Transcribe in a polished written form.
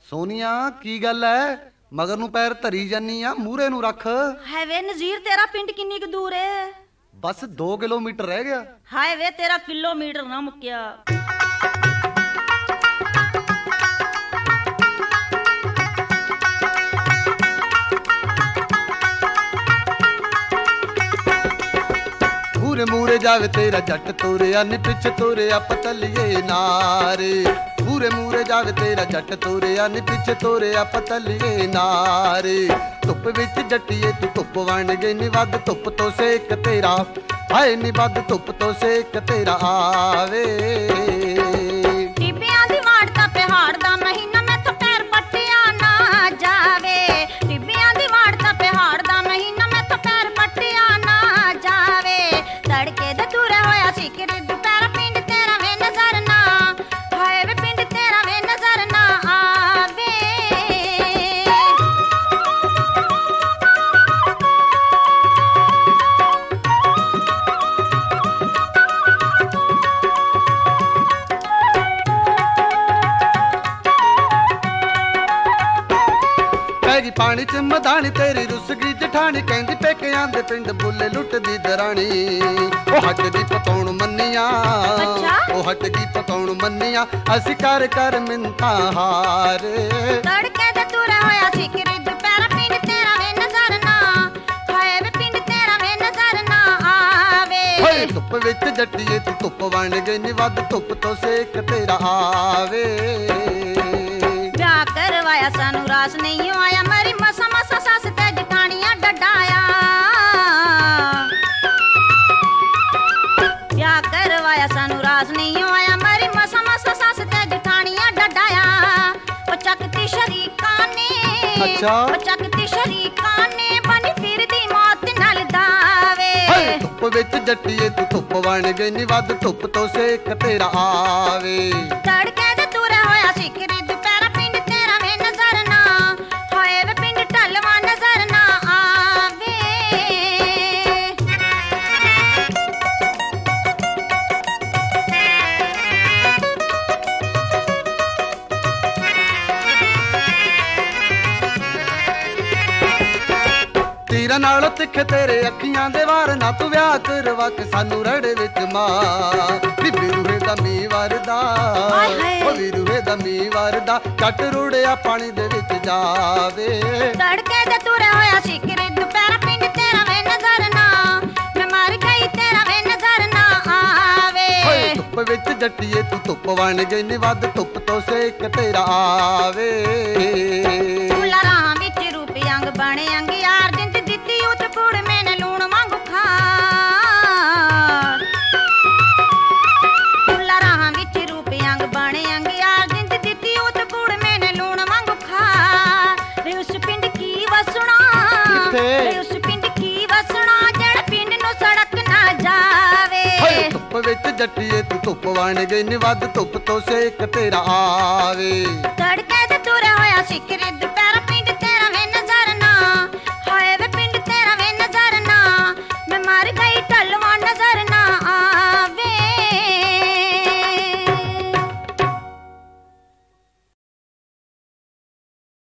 ਸੋਨੀਆ ਕੀ ਗੱਲ ਐ? ਮਗਰ ਨੂੰ ਪੈਰ ਧਰੀ ਜਾਨੀ ਆ, ਮੂਹਰੇ ਨੂੰ ਰੱਖ। ਹਾਏ ਵੇ ਨਜ਼ੀਰ, ਤੇਰਾ ਪਿੰਡ ਕਿੰਨੀ ਕੁ ਦੂਰ ਏ? ਬਸ 2 ਕਿਲੋਮੀਟਰ ਰਹਿ ਗਿਆ। ਹਾਏ ਵੇ ਤੇਰਾ ਕਿਲੋਮੀਟਰ ਨਾ ਮੁੱਕਿਆ। ਮੂਰੇ ਮੂਰੇ ਜਾਵੇ ਤੇਰਾ ਜੱਟ ਤੋਰਿਆ ਨੀ ਪਿੱਛੇ ਤੋਰਿਆ ਪਤਲੀਏ ਨਾਰੇ। ਮੂਰੇ ਮੂਰੇ ਜਾਵੇ ਤੇਰਾ ਜੱਟ ਤੋਰਿਆ ਨੀ ਪਿੱਛੇ ਤੋਰਿਆ ਪਤਲੀਏ ਨਾਰੇ। ਧੁੱਪ ਵਿੱਚ ਜੱਟੀਏ ਤੂੰ ਧੁੱਪ ਬਣ ਗਈ ਨੀ ਵੱਧ ਧੁੱਪ ਤੋਂ ਸੇਕ ਤੇਰਾ। ਹਾਏ ਨੀ ਵੱਧ ਧੁੱਪ ਤੋਂ ਸੇਕ ਤੇਰਾ ਆਵੇ। ਟਿੱਬਿਆਂ ਦੀ ਵਾੜ ਤਾਂ ਪਹਾੜ ਦਾ ਮਹੀਨਾ ਮੈਥੋਂ ਪੈਰ ਪੱਟਿਆ ਨਾ ਜਾਵੇ। ਟਿੱਬਿਆਂ ਦੀ ਵਾੜ ਤਾਂ ਪਹਾੜ ਦਾ ਮਹੀਨਾ ਮੈਥੋਂ ਪੈਰ ਪੱਟਿਆ ਨਾ ਜਾਵੇ। ਤੜਕੇ ਦੇ ਤੁਰਿਆ ਹੋਇਆ ਸੀ ਕਿ ਦੁਪਹਿਰ ਪਿੰਡ ਤੇਰਾ ਵੇ ਨਜ਼ਰ ਨਾ। ਹਾਏ ਵੇ ਪਿੰਡ ਤੇਰਾ ਵੇ ਨਜ਼ਰ ਨਾ ਆਵੇ। ਪੈਗੀ ਪਾਣੀ ਚ ਮਧਾਣੀ ਤੇਰੀ ਰੁੱਸ ਗਈ ਜਠਾਣੀ। ਕਹਿੰਦੀ ਪੇਕਿਆਂ ਦੇ ਪਿੰਡ ਬੁੱਲੇ ਲੁੱਟਦੀ ਦਰਾਣੀ। ਉਹ ਹੱਟ ਗਈ ਪਕਾਉਣ ਮੰਨੀਆਂ। ਉਹ ਹੱਟ ਗਈ ਪਕਾਉਣ ਮੰਨੀਆਂ। ਅਸੀਂ ਕਰ ਕਰ ਮਿੰਤਾਂ ਹਾਰੇ। ਤੜਕੇ ਦੇ ਤੁਰਿਆ ਹੋਇਆ ਸੀ ਕਿ ਦੁਪਹਿਰ ਪਿੰਡ ਤੇਰਾ ਵੇ ਨਜ਼ਰ ਨਾ। ਹਾਏ ਵੇ ਪਿੰਡ ਤੇਰਾ ਵੇ ਨਜ਼ਰ ਨਾ ਆਵੇ। ਹੋਏ ਧੁੱਪ ਵਿੱਚ ਜੱਟੀਏ ਤੂੰ ਧੁੱਪ ਬਣ ਗਈ ਨੀ ਵੱਧ ਧੁੱਪ ਤੋਂ ਸੇਕ ਤੇਰਾ ਆਵੇ। ਵਿਆਹ ਕਰਵਾਇਆ ਸਾਨੂੰ ਰਾਸ ਨਹੀਂ ਆਇਆ। ਮਰੀ ਮਸਾ ਮਸਾ ਸੱਸ ਤੇ ਜਠਾਣੀਆਂ ਡਡਾਇਆ। ਵਿਆਹ ਕਰਵਾਇਆ ਸਾਨੂੰ ਰਾਸ ਨਹੀਂ ਆਇਆ। ਮਰੀ ਮਸਾ ਮਸਾ ਸੱਸ ਤੇ ਜਠਾਣੀਆਂ ਡਡਾਇਆ। ਉਹ ਚੱਕਤੀ ਸ਼ਰੀਕਾਂ ਨੇ। ਅੱਛਾ। ਉਹ ਚੱਕਤੀ ਸ਼ਰੀਕਾਂ ਨੇ ਬਣੀ ਫਿਰਦੀ ਮੌਤ ਨਾਲ ਦਾਵੇ। ਹੋਏ ਧੁੱਪ ਵਿੱਚ ਜੱਟੀਏ ਤੂੰ ਧੁੱਪ ਬਣ ਗਈ ਨੀ ਵੱਧ ਧੁੱਪ ਤੋਂ ਸੇਕ ਤੇਰਾ ਆਵੇ। ਤੜਕੇ ਦੇ ਤੁਰਿਆ ਹੋਇਆ ਸੀ ਕਿ ਦੁਪਹਿਰ ਪਿੰਡ ਤੇਰਾ ਵੇ ਨਜ਼ਰ ਨਾ। ਹਾਏ ਵੇ ਪਿੰਡ ਢਲਵਾ ਨਜ਼ਰ ਨਾ ਆਵੇ। ਤੀਰਾਂ ਨਾਲੋਂ ਤਿੱਖੇ ਤੇਰੇ ਅੱਖੀਆਂ ਦੇ ਵਾਰ ਨਾ। ਤੂੰ ਵਿਆਹ ਕਰਵਾ ਕੇ ਸਾਨੂੰ ਰੜੇ ਵਿੱਚ ਮਾਰ। ਨੀ ਵੀਰੂਹੇ ਦਾ ਮੀਂਹ ਵਰਦਾ। ਹਾਏ ਹਾਏ। ਉਹ ਵੀਰੂਹੇ ਦਾ ਮੀਂਹ ਵਰਦਾ। ਜੱਟ ਰੁੜਿਆ ਪਾਣੀ ਦੇ ਵਿੱਚ ਜਾਵੇ। ਤੜਕੇ ਦੇ ਤੁਰਿਆ ਹੋਇਆ ਸੀ ਕਿ ਦੁਪਹਿਰ ਪਿੰਡ ਤੇਰਾ ਵੇ ਨਜ਼ਰ ਨਾ। ਮੈਂ ਮਰ ਗਈ ਤੇਰਾ ਵੇ ਨਜ਼ਰ ਨਾ ਆਵੇ। ਹੋਏ ਧੁੱਪ ਵਿੱਚ ਜੱਟੀਏ ਤੂੰ ਧੁੱਪ ਬਣ ਗਈ ਨੀ ਵੱਧ ਧੁੱਪ ਤੋਂ ਸੇਕ ਤੇਰਾ ਆਵੇ। ਫੁੱਲਾਂ ਰਾਹਾਂ ਵਿੱਚ ਰੂਪ ਅੰਗ ਬਣੇ ਅੰਗ ਯਾਰ। ਜਿੰਦ ਦਿੱਤੀ ਉਤ ਕੁੜ ਮੈਨੇ ਲੂਣ ਵਾਂਗੂ ਖਾਰ। ਫੁੱਲਾਂ ਰਾਹਾਂ ਵਿੱਚ ਰੂਪ ਅੰਗ ਬਣੇ ਅੰਗ ਯਾਰ। ਜਿੰਦ ਦਿੱਤੀ ਉਤ ਕੁੜ ਮੈਨੇ ਲੂਣ ਵਾਂਗੂ ਖਾਰ। ਵੇ ਉਸ ਪਿੰਡ ਕੀ ਵਸਣਾ। ਕਿੱਥੇ? ਵੇ ਉਸ ਪਿੰਡ ਕੀ ਵਸਣਾ ਜਿਹੜਾ ਪਿੰਡ ਨੂੰ ਸੜਕ ਨਾ ਜਾਵੇ। ਹੋਏ ਧੁੱਪ ਵਿੱਚ ਜੱਟੀਏ ਤੂੰ ਧੁੱਪ ਬਣ ਗਈ ਨੀ ਵੱਧ ਧੁੱਪ ਤੋਂ ਸੇਕ ਤੇਰਾ ਆਵੇ। ਤੜਕੇ ਤੇ ਤੁਰਿਆ ਹੋਇਆ ਸੀ ਕਿ ਦੁਪਹਿਰ